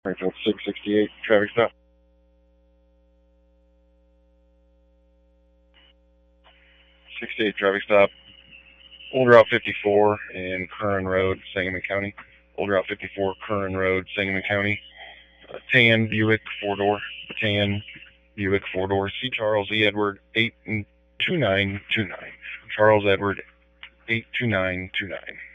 Springfield 668, traffic stop. 68 traffic stop. Old Route 54 in Curran Road, Sangamon County. Old Route 54, Curran Road, Sangamon County. Tan Buick 4-door. Tan Buick 4-door. C. Charles E. Edward 82929. Charles Edward 82929.